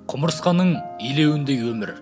Құмырсқаның илеуіндей өмір.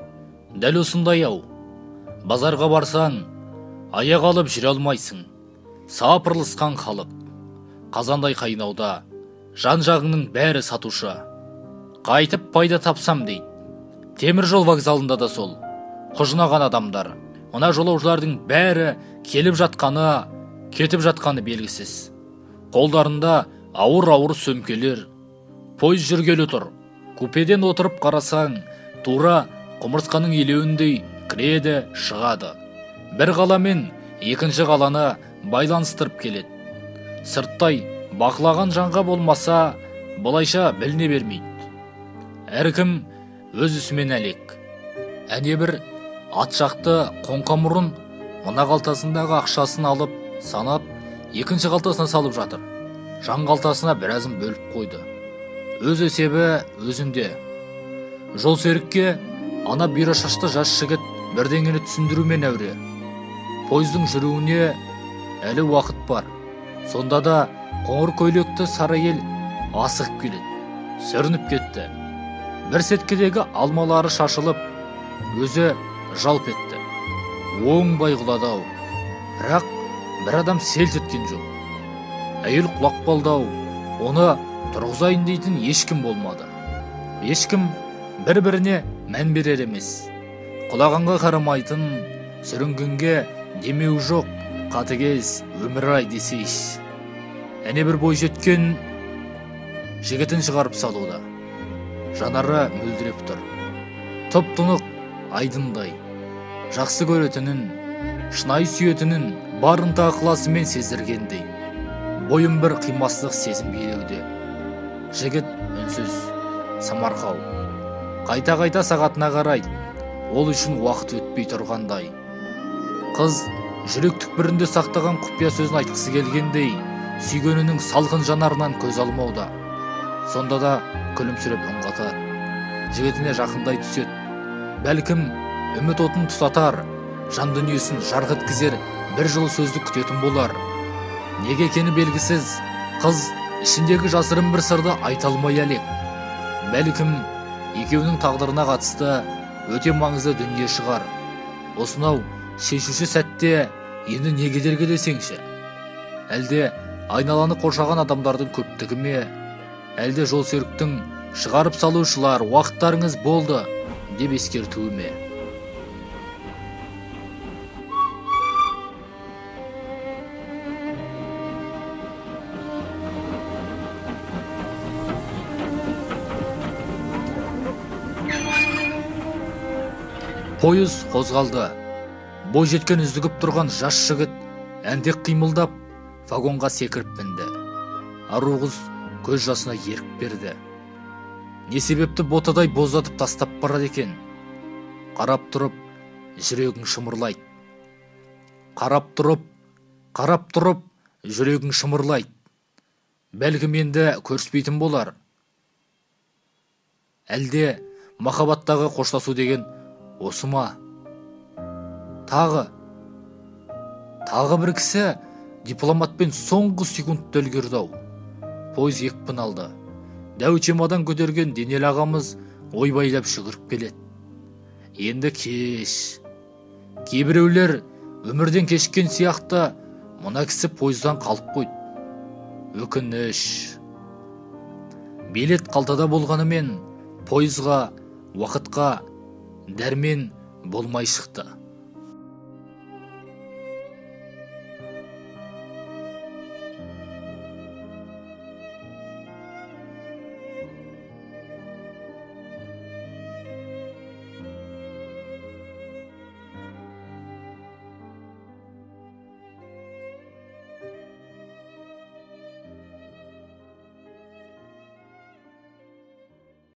Дәл осындай ау. Базарға барсаң, аяқ алып жүре алмайсың. Сапырылысқан халық. Қазандай қайнауда, жан-жағыңның бәрі сатушы. Қайтып пайда тапсам дейді. Темір жол вокзалында да сол. Құжынаған адамдар. Мына жолаушылардың бәрі келіп жатқаны, кетіп жатқаны белгісіз. Қолдарында ауыр-ауыр сөмкелер. Пойыз жүргелі тұр. Купеден отырып қарасаң, тура құмырсқаның илеуіндей кіреді, шығады. Бір қала мен екінші қаланы байланыстырып келеді. Сырттай бақылаған жанға болмаса, бұлайша біліне бермейді. Әркім өз ісімен әлек. Әне бір ат жақты қоңқамұрын мына қалтасындағы ақшасын алып, санап, екінші қалтасына салып жатыр. Жан қалтасына біразын бөліп қойды. Өз есебі өзінде. Жол серікке ана бұйра шашты жас жігіт бірдеңені түсіндірумен әуре. Пойыздың жүруіне әлі уақыт бар. Сонда да қоңыр көйлекті сары ел асығып келеді. Сүрініп кетті. Бір сеткедегі алмалары шашылып, өзі жалп етті. Оңбай құлады-ау. Бірақ бір адам селт еткен жоқ. Әйел құлап қалды-ау. Оны тұрғызайын дейтін ешкім болмады. Ешкім бір-біріне мән берер емес. Құлағанға қарамайтын, сүрінгенге демеу жоқ, қатыгез өмір-ай десейш. Әне бір бой жеткен жігітін шығарып салуда. Жанары мөлдіреп тұр. Тұп-тұнық айдындай. Жақсы көретінін, шынайы сүйетінін барынта ықыласымен сездіргендей. Бойын бір қимастық сезім билеуде. Жігіт үнсіз, самарқау. Қайта-қайта сағатына қарайды. Ол үшін уақыт өтпей тұрғандай. Қыз жүрек түкпірінде сақтаған құпия сөзін айтқысы келгендей, сүйгенінің салқын жанарынан көз алмауда. Сонда да күлімсіреп үн қатады. Жігітіне жақындай түседі. Бәлкім үміт отын тұтатар, жан дүниесін жарқ еткізер бір жылы сөзді күтетін болар. Неге екені белгісіз, қыз ішіндегі жасырын бір сырды айта алмай әлек. Бәлкім екеуінің тағдырына қатысты өте маңызды дүние шығар. Осынау шешуші сәтте енді не кедергі десеңші? Әлде айналаны қоршаған адамдардың көптігі ме? Әлде жол серіктің шығарып салушылар уақыттарыңыз болды деп ескертуі ме? Пойыз қозғалды. Бой жеткен үздігіп тұрған жас жігіт әндек қимылдап вагонға секіріп мінді. Ару қыз көз жасына ерік берді. Не себепті ботадай боздатып тастап барады екен? Қарап тұрып, жүрегің шымырлайды. Қарап тұрып, жүрегің шымырлайды. Бәлкім енді көріспейтін болар. Әлде махаббаттағы қоштасу деген осы ма? Тағы бір кісі дипломатпен соңғы секундта үлгерді-ау. Пойыз екпін алды. Дәу чемодан көтерген денелі ағамыз ойбайлап жүгіріп келеді. Енді кеш. Кейбіреулер өмірден кешкен сияқты мына кісі пойыздан қалып қойды. Өкініш. Билет қалтада болғанымен пойызға, уақытқа дәрмен болмай шықты.